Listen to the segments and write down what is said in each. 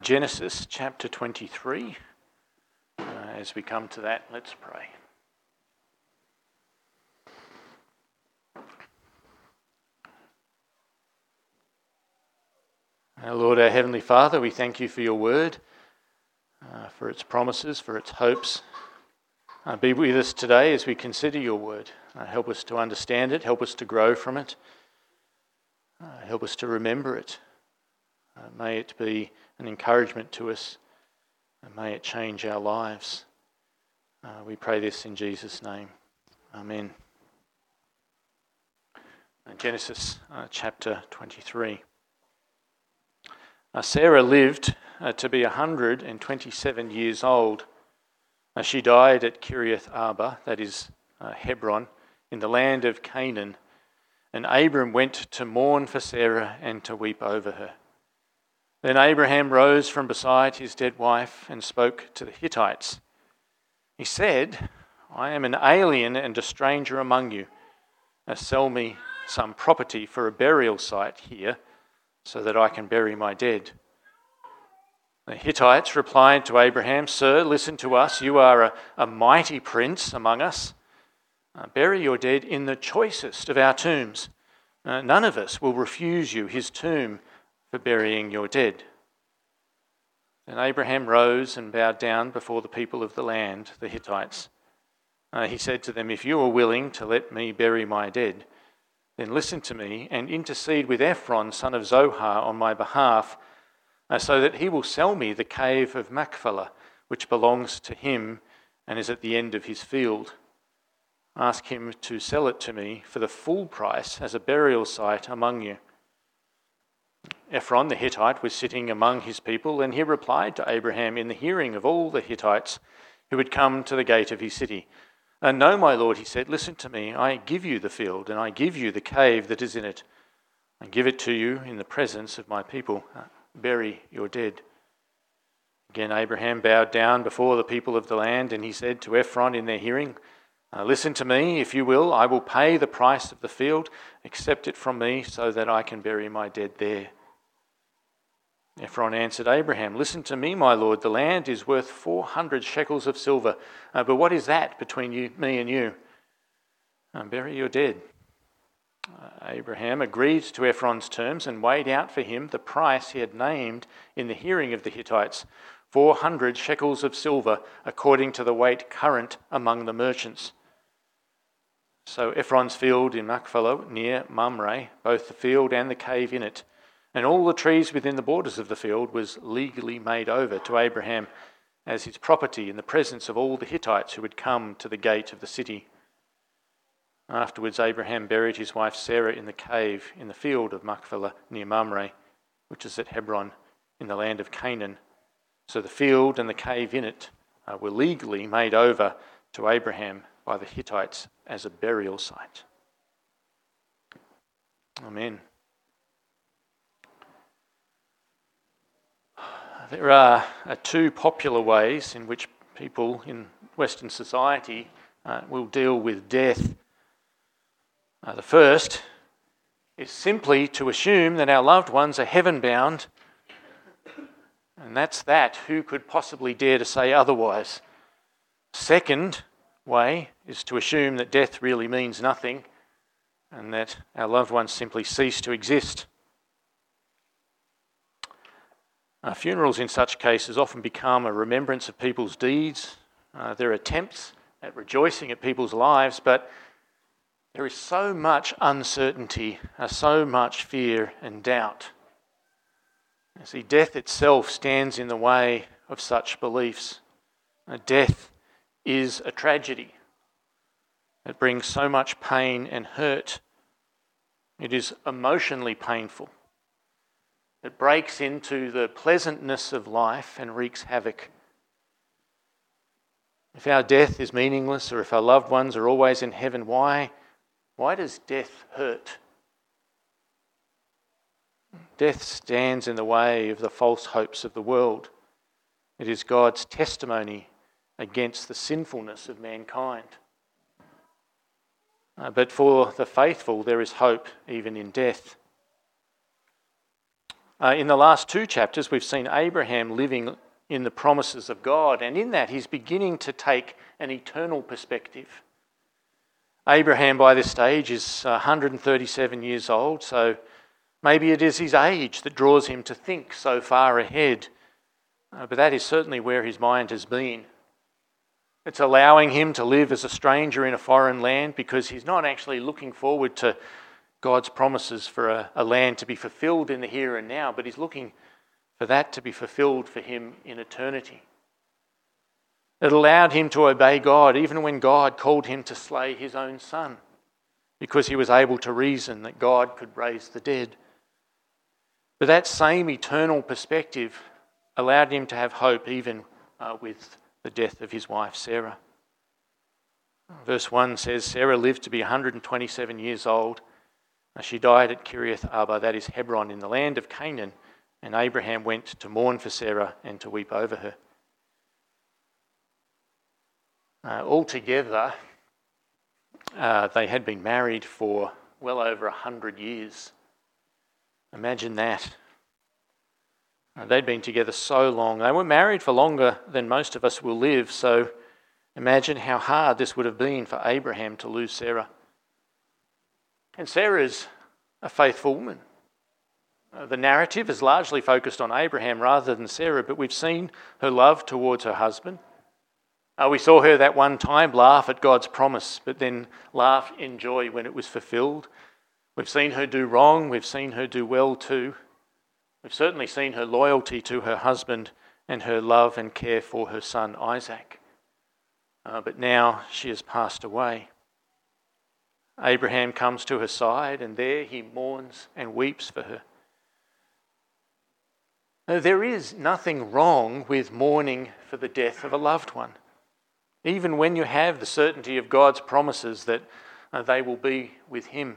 Genesis chapter 23. As we come to that, let's pray. Our Lord, our Heavenly Father, we thank you for your word, for its promises, for its hopes. Be with us today as we consider your word. Help us to understand it, help us to grow from it, help us to remember it. May it be an encouragement to us, and may it change our lives. We pray this in Jesus' name. Amen. Genesis chapter 23. Sarah lived to be 127 years old. She died at Kiriath Arba, that is Hebron, in the land of Canaan, and Abram went to mourn for Sarah and to weep over her. Then Abraham rose from beside his dead wife and spoke to the Hittites. He said, "I am an alien and a stranger among you. Sell me some property for a burial site here so that I can bury my dead." The Hittites replied to Abraham, "Sir, listen to us. You are a mighty prince among us. Bury your dead in the choicest of our tombs. None of us will refuse you his tomb for burying your dead." Then Abraham rose and bowed down before the people of the land, the Hittites. He said to them, "If you are willing to let me bury my dead, then listen to me and intercede with Ephron, son of Zohar, on my behalf, so that he will sell me the cave of Machpelah, which belongs to him and is at the end of his field. Ask him to sell it to me for the full price as a burial site among you." Ephron the Hittite was sitting among his people, and he replied to Abraham in the hearing of all the Hittites who had come to the gate of his city. "No, my lord," he said, "listen to me. I give you the field, and I give you the cave that is in it. I give it to you in the presence of my people. Bury your dead." Again Abraham bowed down before the people of the land, and he said to Ephron in their hearing, "Listen to me, if you will. I will pay the price of the field. Accept it from me so that I can bury my dead there." Ephron answered Abraham, "Listen to me, my lord. The land is worth 400 shekels of silver. But what is that between me and you? Bury your dead." Abraham agreed to Ephron's terms and weighed out for him the price he had named in the hearing of the Hittites, 400 shekels of silver, according to the weight current among the merchants. So Ephron's field in Machpelah near Mamre, both the field and the cave in it, and all the trees within the borders of the field, was legally made over to Abraham as his property in the presence of all the Hittites who had come to the gate of the city. Afterwards Abraham buried his wife Sarah in the cave in the field of Machpelah near Mamre, which is at Hebron in the land of Canaan. So the field and the cave in it were legally made over to Abraham by the Hittites as a burial site. Amen. There are two popular ways in which people in Western society will deal with death. The first is simply to assume that our loved ones are heaven-bound, and that's that. Who could possibly dare to say otherwise? Second way is to assume that death really means nothing and that our loved ones simply cease to exist. Funerals in such cases often become a remembrance of people's deeds, their attempts at rejoicing at people's lives, but there is so much uncertainty, so much fear and doubt. You see, death itself stands in the way of such beliefs. Death is a tragedy. It brings so much pain and hurt. It is emotionally painful. It breaks into the pleasantness of life and wreaks havoc. If our death is meaningless, or if our loved ones are always in heaven, why does death hurt? Death stands in the way of the false hopes of the world. It is God's testimony against the sinfulness of mankind. But for the faithful, there is hope even in death. In the last two chapters, we've seen Abraham living in the promises of God, and in that he's beginning to take an eternal perspective. Abraham by this stage is 137 years old, so maybe it is his age that draws him to think so far ahead, but that is certainly where his mind has been. It's allowing him to live as a stranger in a foreign land because he's not actually looking forward to God's promises for a land to be fulfilled in the here and now, but he's looking for that to be fulfilled for him in eternity. It allowed him to obey God even when God called him to slay his own son, because he was able to reason that God could raise the dead. But that same eternal perspective allowed him to have hope even with the death of his wife Sarah. Verse 1 says, Sarah lived to be 127 years old. She died at Kiriath Arba, that is Hebron, in the land of Canaan, and Abraham went to mourn for Sarah and to weep over her. Altogether, they had been married for well over 100 years. Imagine that. They'd been together so long. They were married for longer than most of us will live, so imagine how hard this would have been for Abraham to lose Sarah. And Sarah's a faithful woman. The narrative is largely focused on Abraham rather than Sarah, but we've seen her love towards her husband. We saw her that one time laugh at God's promise, but then laugh in joy when it was fulfilled. We've seen her do wrong, we've seen her do well too. We've certainly seen her loyalty to her husband and her love and care for her son Isaac. But now she has passed away. Abraham comes to her side, and there he mourns and weeps for her. Now, there is nothing wrong with mourning for the death of a loved one, even when you have the certainty of God's promises that they will be with him.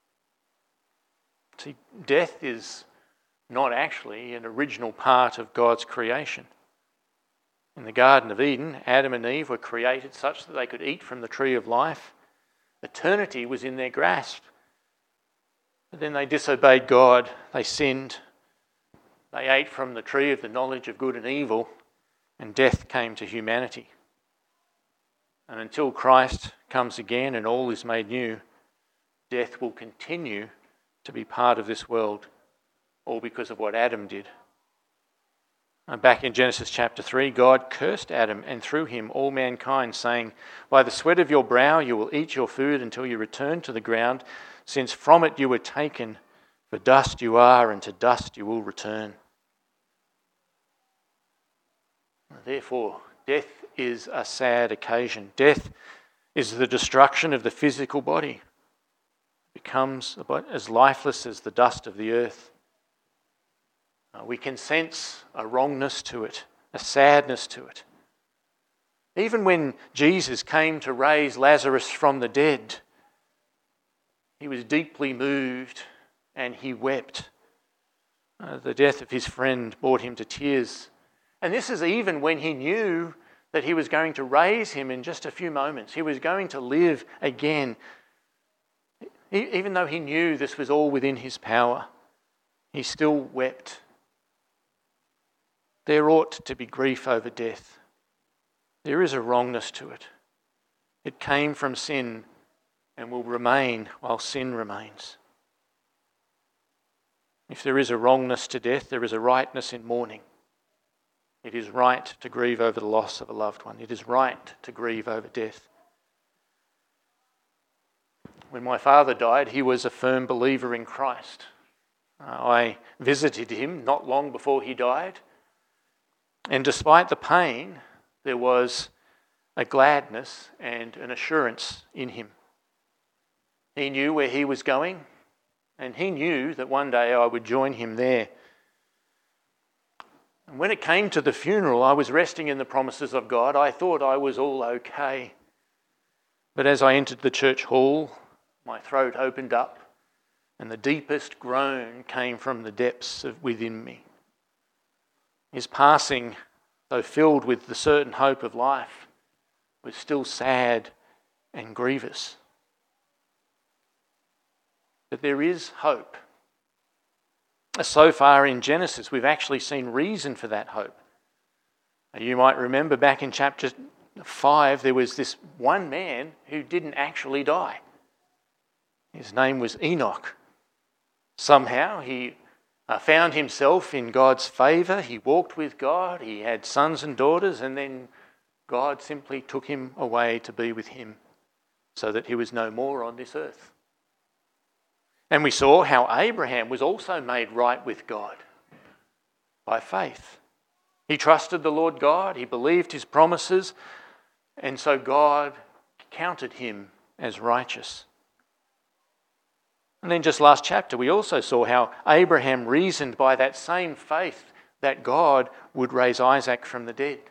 See, death is not actually an original part of God's creation. In the Garden of Eden, Adam and Eve were created such that they could eat from the tree of life. Eternity was in their grasp. But then they disobeyed God, they sinned, they ate from the tree of the knowledge of good and evil, and death came to humanity. And until Christ comes again and all is made new, death will continue to be part of this world, all because of what Adam did. Back in Genesis chapter 3, God cursed Adam and through him all mankind, saying, "By the sweat of your brow you will eat your food until you return to the ground, since from it you were taken, for dust you are, and to dust you will return." Therefore, death is a sad occasion. Death is the destruction of the physical body. It becomes as lifeless as the dust of the earth. We can sense a wrongness to it, a sadness to it. Even when Jesus came to raise Lazarus from the dead, he was deeply moved and he wept. The death of his friend brought him to tears. And this is even when he knew that he was going to raise him in just a few moments. He was going to live again. Even though he knew this was all within his power, he still wept. There ought to be grief over death. There is a wrongness to it. It came from sin and will remain while sin remains. If there is a wrongness to death, there is a rightness in mourning. It is right to grieve over the loss of a loved one. It is right to grieve over death. When my father died, he was a firm believer in Christ. I visited him not long before he died. And despite the pain, there was a gladness and an assurance in him. He knew where he was going, and he knew that one day I would join him there. And when it came to the funeral, I was resting in the promises of God. I thought I was all okay. But as I entered the church hall, my throat opened up, and the deepest groan came from the depths within me. His passing, though filled with the certain hope of life, was still sad and grievous. But there is hope. So far in Genesis, we've actually seen reason for that hope. You might remember back in chapter 5, there was this one man who didn't actually die. His name was Enoch. Somehow he found himself in God's favour. He walked with God. He had sons and daughters, and then God simply took him away to be with him so that he was no more on this earth. And we saw how Abraham was also made right with God by faith. He trusted the Lord God, he believed his promises, and so God counted him as righteous. And then just last chapter, we also saw how Abraham reasoned by that same faith that God would raise Isaac from the dead.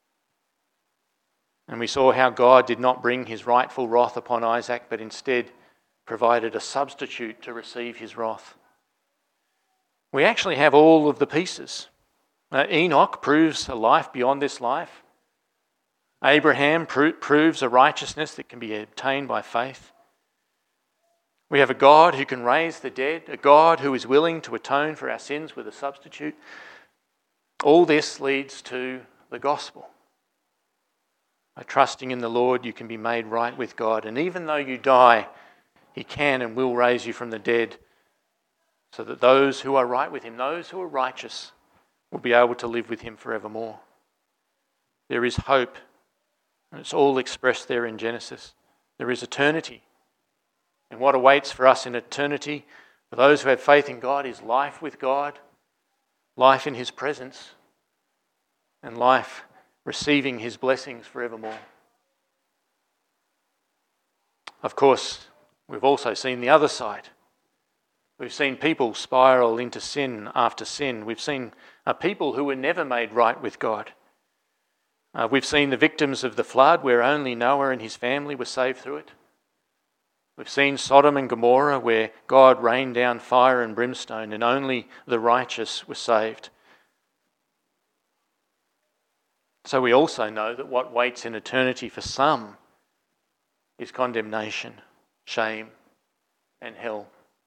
And we saw how God did not bring his rightful wrath upon Isaac, but instead provided a substitute to receive his wrath. We actually have all of the pieces. Enoch proves a life beyond this life. Abraham proves a righteousness that can be obtained by faith. We have a God who can raise the dead, a God who is willing to atone for our sins with a substitute. All this leads to the gospel. By trusting in the Lord, you can be made right with God. And even though you die, he can and will raise you from the dead so that those who are right with him, those who are righteous, will be able to live with him forevermore. There is hope, and it's all expressed there in Genesis. There is eternity. And what awaits for us in eternity, for those who have faith in God, is life with God, life in his presence, and life receiving his blessings forevermore. Of course, we've also seen the other side. We've seen people spiral into sin after sin. We've seen people who were never made right with God. We've seen the victims of the flood where only Noah and his family were saved through it. We've seen Sodom and Gomorrah where God rained down fire and brimstone and only the righteous were saved. So we also know that what waits in eternity for some is condemnation, shame, and hell.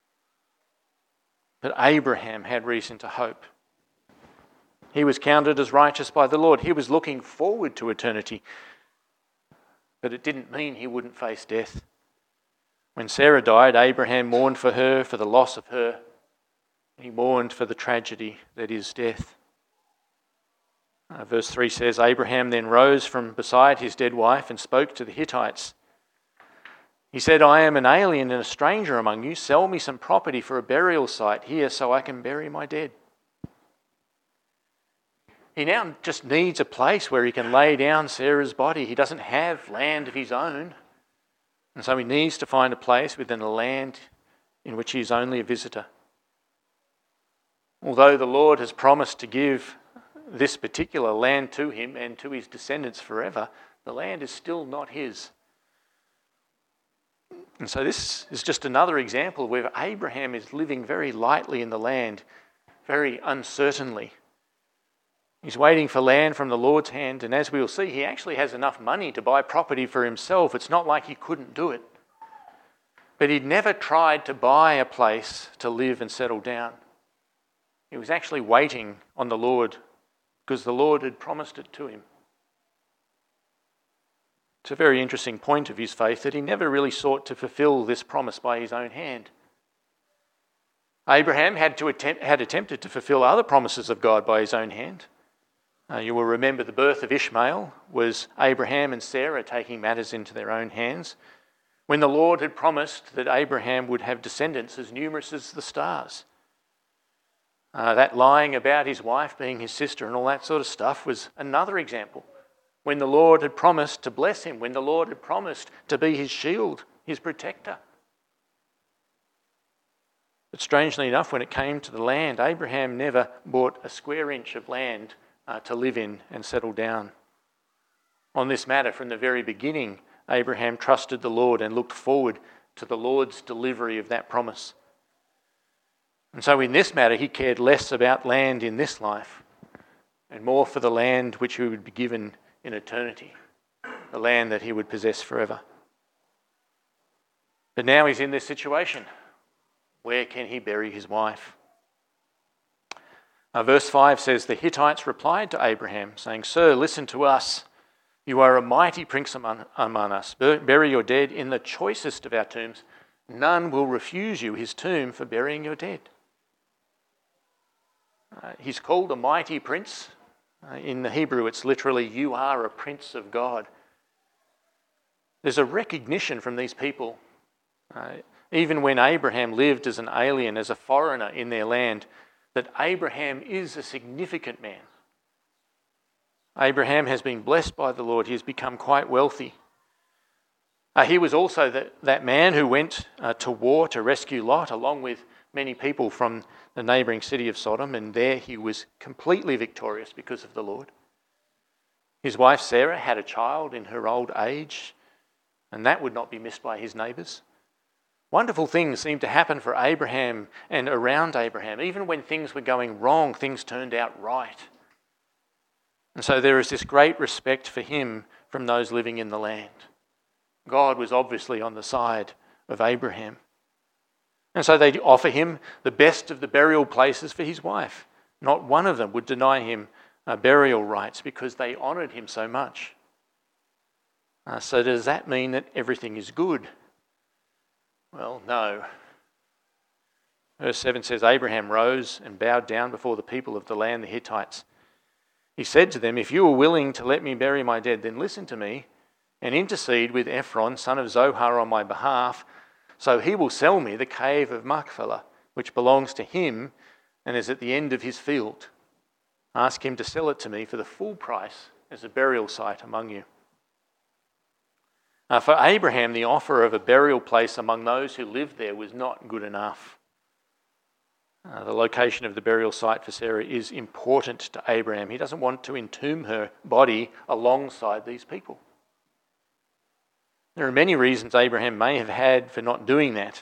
But Abraham had reason to hope. He was counted as righteous by the Lord. He was looking forward to eternity. But it didn't mean he wouldn't face death. When Sarah died, Abraham mourned for her, for the loss of her. He mourned for the tragedy that is death. Verse 3 says, Abraham then rose from beside his dead wife and spoke to the Hittites. He said, I am an alien and a stranger among you. Sell me some property for a burial site here so I can bury my dead. He now just needs a place where he can lay down Sarah's body. He doesn't have land of his own. And so he needs to find a place within a land in which he is only a visitor. Although the Lord has promised to give this particular land to him and to his descendants forever, the land is still not his. And so this is just another example where Abraham is living very lightly in the land, very uncertainly. He's waiting for land from the Lord's hand, and as we will see, he actually has enough money to buy property for himself. It's not like he couldn't do it. But he'd never tried to buy a place to live and settle down. He was actually waiting on the Lord because the Lord had promised it to him. It's a very interesting point of his faith that he never really sought to fulfill this promise by his own hand. Abraham had attempted to fulfill other promises of God by his own hand. You will remember the birth of Ishmael was Abraham and Sarah taking matters into their own hands, when the Lord had promised that Abraham would have descendants as numerous as the stars. That lying about his wife being his sister and all that sort of stuff was another example. When the Lord had promised to bless him, when the Lord had promised to be his shield, his protector. But strangely enough, when it came to the land, Abraham never bought a square inch of land to live in and settle down. On this matter, from the very beginning, Abraham trusted the Lord and looked forward to the Lord's delivery of that promise. And so in this matter, he cared less about land in this life and more for the land which he would be given in eternity, the land that he would possess forever. But now he's in this situation. Where can he bury his wife? Verse 5 says, "The Hittites replied to Abraham, saying, 'Sir, listen to us. You are a mighty prince among us. Bury your dead in the choicest of our tombs. None will refuse you his tomb for burying your dead.'" He's called a mighty prince. In the Hebrew, it's literally, "You are a prince of God." There's a recognition from these people. Even when Abraham lived as an alien, as a foreigner in their land, that Abraham is a significant man. Abraham has been blessed by the Lord. He has become quite wealthy. He was also that man who went to war to rescue Lot, along with many people from the neighbouring city of Sodom, and there he was completely victorious because of the Lord. His wife Sarah had a child in her old age, and that would not be missed by his neighbours. Wonderful things seemed to happen for Abraham and around Abraham. Even when things were going wrong, things turned out right. And so there is this great respect for him from those living in the land. God was obviously on the side of Abraham. And so they offer him the best of the burial places for his wife. Not one of them would deny him burial rights because they honoured him so much. So does that mean that everything is good? Well, no. Verse 7 says, "Abraham rose and bowed down before the people of the land, the Hittites. He said to them, 'If you are willing to let me bury my dead, then listen to me and intercede with Ephron, son of Zohar, on my behalf, so he will sell me the cave of Machpelah, which belongs to him and is at the end of his field. Ask him to sell it to me for the full price as a burial site among you.'" For Abraham, the offer of a burial place among those who lived there was not good enough. The location of the burial site for Sarah is important to Abraham. He doesn't want to entomb her body alongside these people. There are many reasons Abraham may have had for not doing that.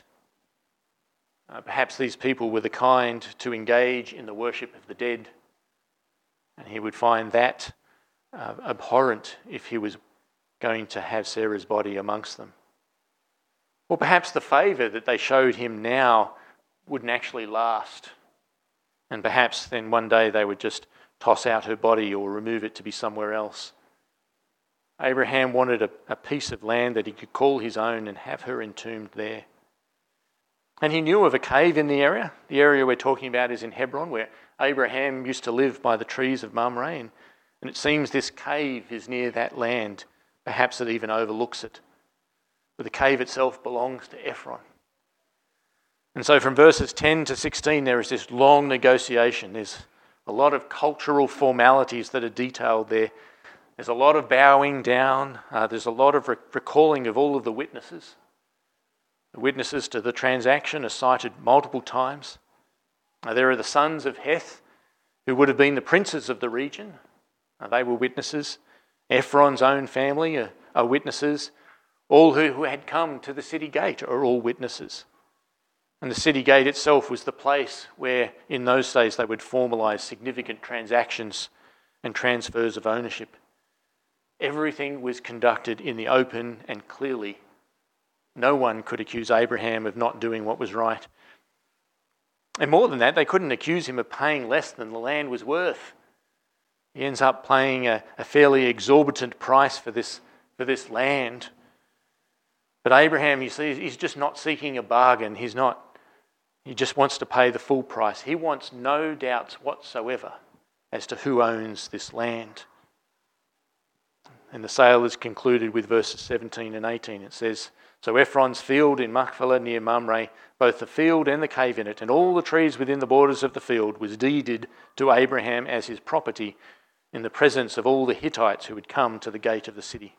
Perhaps these people were the kind to engage in the worship of the dead, and he would find that abhorrent if he was going to have Sarah's body amongst them. Or perhaps the favour that they showed him now wouldn't actually last, and perhaps then one day they would just toss out her body or remove it to be somewhere else. Abraham wanted a piece of land that he could call his own and have her entombed there. And he knew of a cave in the area. The area we're talking about is in Hebron, where Abraham used to live by the trees of Mamre, and it seems this cave is near that land. Perhaps it even overlooks it. But the cave itself belongs to Ephron. And so from verses 10 to 16, there is this long negotiation. There's a lot of cultural formalities that are detailed there. There's a lot of bowing down. There's a lot of recalling of all of the witnesses. The witnesses to the transaction are cited multiple times. There are the sons of Heth, who would have been the princes of the region. They were witnesses. Ephron's own family are witnesses. All who had come to the city gate are all witnesses. And the city gate itself was the place where, in those days, they would formalise significant transactions and transfers of ownership. Everything was conducted in the open and clearly. No one could accuse Abraham of not doing what was right. And more than that, they couldn't accuse him of paying less than the land was worth. He ends up paying a fairly exorbitant price for this land. But Abraham, you see, he's just not seeking a bargain. He just wants to pay the full price. He wants no doubts whatsoever as to who owns this land. And the sale is concluded with verses 17 and 18. It says, "So Ephron's field in Machpelah near Mamre, both the field and the cave in it, and all the trees within the borders of the field, was deeded to Abraham as his property in the presence of all the Hittites who had come to the gate of the city."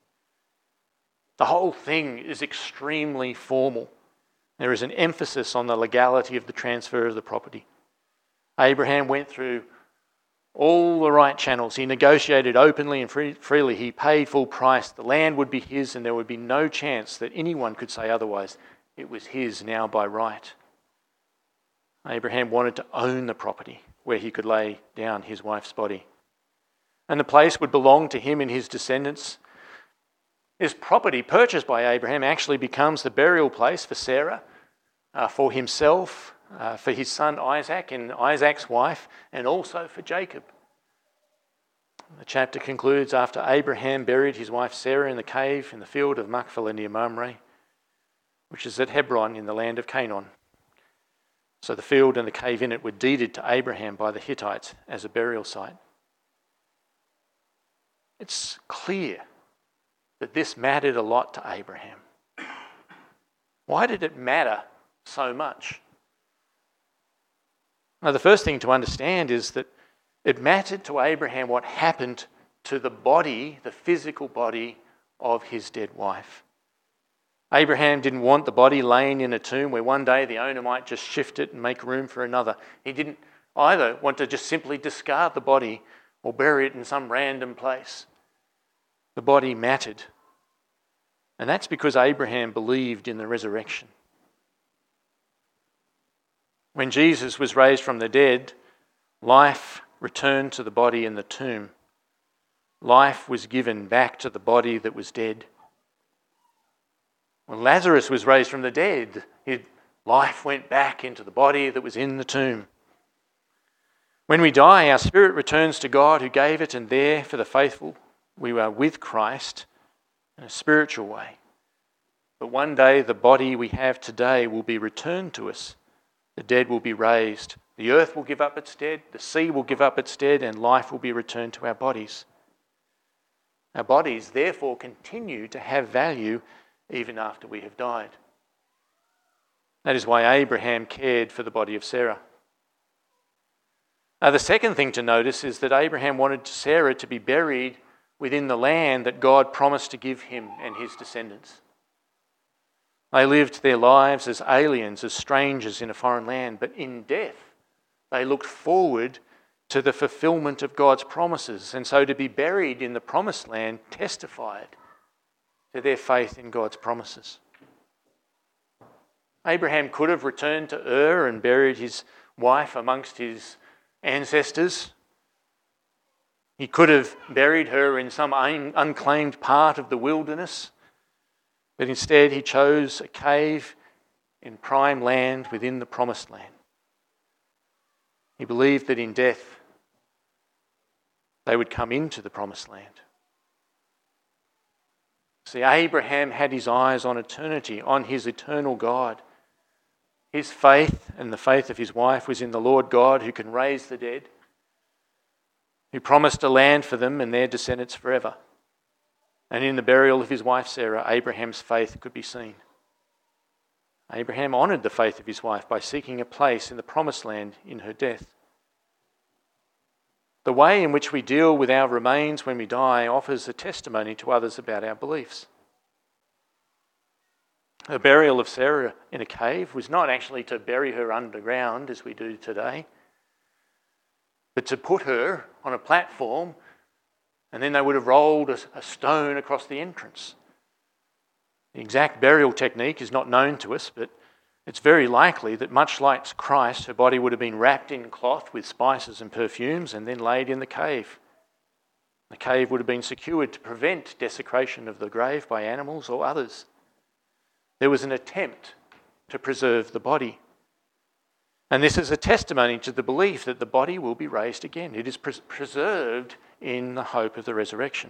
The whole thing is extremely formal. There is an emphasis on the legality of the transfer of the property. Abraham went through all the right channels. He negotiated openly and freely. He paid full price. The land would be his, and there would be no chance that anyone could say otherwise. It was his now by right. Abraham wanted to own the property where he could lay down his wife's body. And the place would belong to him and his descendants. This property purchased by Abraham actually becomes the burial place for Sarah, for himself, for his son Isaac and Isaac's wife, and also for Jacob. The chapter concludes after Abraham buried his wife Sarah in the cave in the field of Machpelah near Mamre, which is at Hebron in the land of Canaan. So the field and the cave in it were deeded to Abraham by the Hittites as a burial site. It's clear that this mattered a lot to Abraham. Why did it matter so much? Now, the first thing to understand is that it mattered to Abraham what happened to the body, the physical body of his dead wife. Abraham didn't want the body laying in a tomb where one day the owner might just shift it and make room for another. He didn't either want to just simply discard the body or bury it in some random place. The body mattered. And that's because Abraham believed in the resurrection. When Jesus was raised from the dead, life returned to the body in the tomb. Life was given back to the body that was dead. When Lazarus was raised from the dead, life went back into the body that was in the tomb. When we die, our spirit returns to God who gave it, and there, for the faithful, we are with Christ in a spiritual way. But one day, the body we have today will be returned to us. The dead will be raised. The earth will give up its dead. The sea will give up its dead, and life will be returned to our bodies. Our bodies, therefore, continue to have value even after we have died. That is why Abraham cared for the body of Sarah. The second thing to notice is that Abraham wanted Sarah to be buried within the land that God promised to give him and his descendants. They lived their lives as aliens, as strangers in a foreign land, but in death they looked forward to the fulfillment of God's promises, and so to be buried in the promised land testified to their faith in God's promises. Abraham could have returned to Ur and buried his wife amongst his ancestors. He could have buried her in some unclaimed part of the wilderness, but instead he chose a cave in prime land within the promised land. He believed that in death they would come into the promised land. See, Abraham had his eyes on eternity, on his eternal God. His faith and the faith of his wife was in the Lord God who can raise the dead, who promised a land for them and their descendants forever. And in the burial of his wife Sarah, Abraham's faith could be seen. Abraham honoured the faith of his wife by seeking a place in the promised land in her death. The way in which we deal with our remains when we die offers a testimony to others about our beliefs. The burial of Sarah in a cave was not actually to bury her underground as we do today, but to put her on a platform, and then they would have rolled a stone across the entrance. The exact burial technique is not known to us, but it's very likely that much like Christ, her body would have been wrapped in cloth with spices and perfumes and then laid in the cave. The cave would have been secured to prevent desecration of the grave by animals or others. There was an attempt to preserve the body. And this is a testimony to the belief that the body will be raised again. It is preserved in the hope of the resurrection.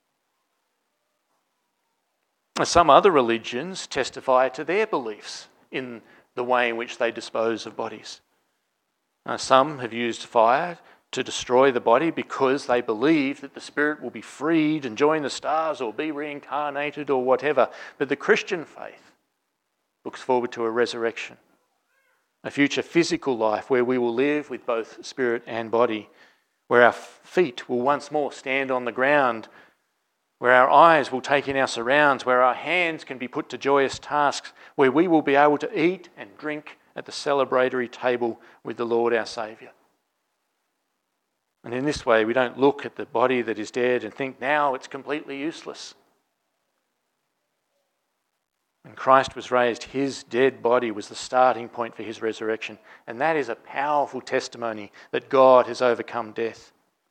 Some other religions testify to their beliefs in the way in which they dispose of bodies. Some have used fire to destroy the body because they believe that the spirit will be freed and join the stars or be reincarnated or whatever. But the Christian faith looks forward to a resurrection, a future physical life where we will live with both spirit and body, where our feet will once more stand on the ground, where our eyes will take in our surrounds, where our hands can be put to joyous tasks, where we will be able to eat and drink at the celebratory table with the Lord our Saviour. And in this way, we don't look at the body that is dead and think now it's completely useless. When Christ was raised, his dead body was the starting point for his resurrection. And that is a powerful testimony that God has overcome death.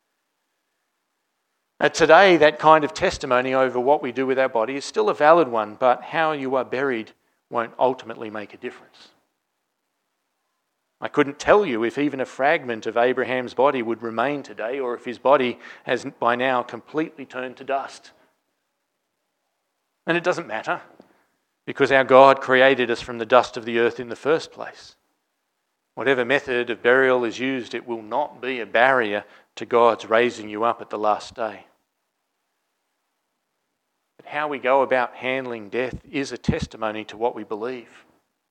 Today, that kind of testimony over what we do with our body is still a valid one, but how you are buried won't ultimately make a difference. I couldn't tell you if even a fragment of Abraham's body would remain today, or if his body has by now completely turned to dust. And it doesn't matter, because our God created us from the dust of the earth in the first place. Whatever method of burial is used, it will not be a barrier to God's raising you up at the last day. But how we go about handling death is a testimony to what we believe.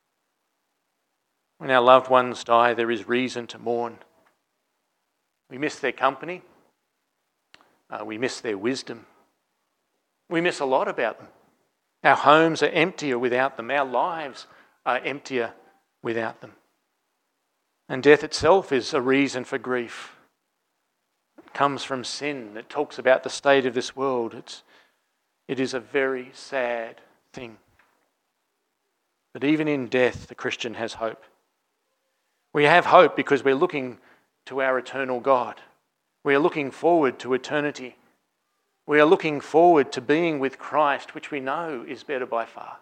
When our loved ones die, there is reason to mourn. We miss their company. We miss their wisdom. We miss a lot about them. Our homes are emptier without them. Our lives are emptier without them. And death itself is a reason for grief. It comes from sin. It talks about the state of this world. It is a very sad thing. But even in death, the Christian has hope. We have hope because we're looking to our eternal God. We are looking forward to eternity. We are looking forward to being with Christ, which we know is better by far.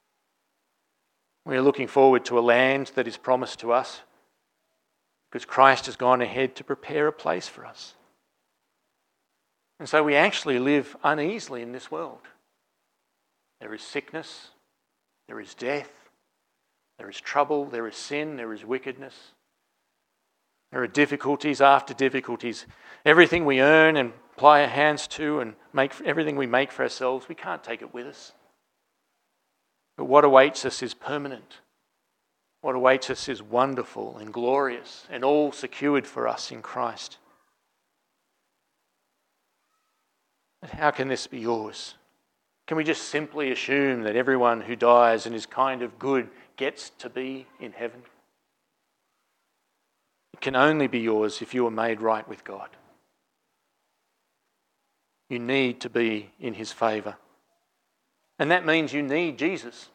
We are looking forward to a land that is promised to us because Christ has gone ahead to prepare a place for us. And so we actually live uneasily in this world. There is sickness, there is death, there is trouble, there is sin, there is wickedness. There are difficulties after difficulties. Everything we earn and apply our hands to and everything we make for ourselves, we can't take it with us. But what awaits us is permanent. What awaits us is wonderful and glorious and all secured for us in Christ. But how can this be yours? Can we just simply assume that everyone who dies and is kind of good gets to be in heaven? It can only be yours if you are made right with God. You need to be in his favour. And that means you need Jesus.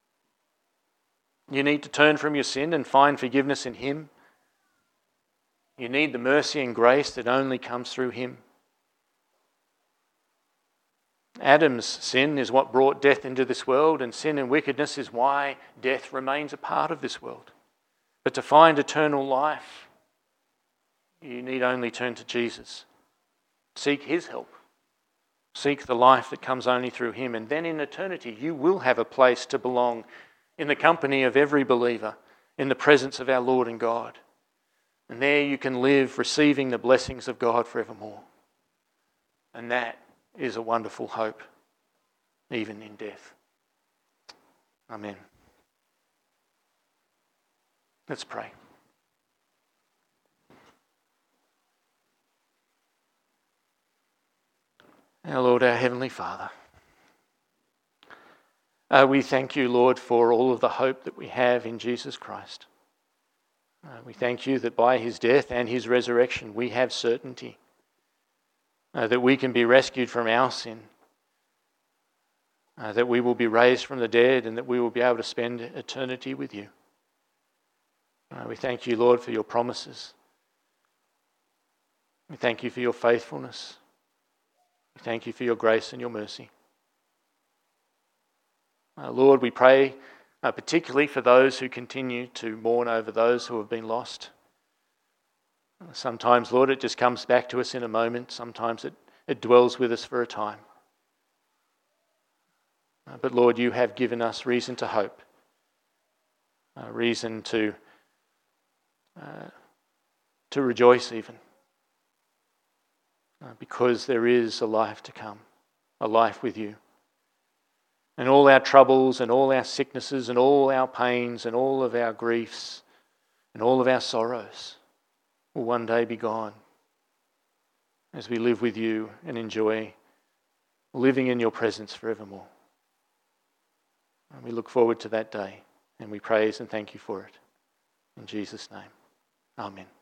You need to turn from your sin and find forgiveness in him. You need the mercy and grace that only comes through him. Adam's sin is what brought death into this world, and sin and wickedness is why death remains a part of this world. But to find eternal life, you need only turn to Jesus. Seek his help. Seek the life that comes only through him, and then in eternity you will have a place to belong in the company of every believer, in the presence of our Lord and God. And there you can live receiving the blessings of God forevermore. And that is a wonderful hope, even in death. Amen. Let's pray. Our Lord, our Heavenly Father, we thank you, Lord, for all of the hope that we have in Jesus Christ. We thank you that by his death and his resurrection we have certainty, that we can be rescued from our sin, that we will be raised from the dead, and that we will be able to spend eternity with you. We thank you, Lord, for your promises. We thank you for your faithfulness. We thank you for your grace and your mercy. Lord, we pray particularly for those who continue to mourn over those who have been lost. Sometimes, Lord, it just comes back to us in a moment. Sometimes it dwells with us for a time. But Lord, you have given us reason to hope, reason to rejoice even, because there is a life to come, a life with you. And all our troubles and all our sicknesses and all our pains and all of our griefs and all of our sorrows will one day be gone as we live with you and enjoy living in your presence forevermore. And we look forward to that day, and we praise and thank you for it. In Jesus' name, amen.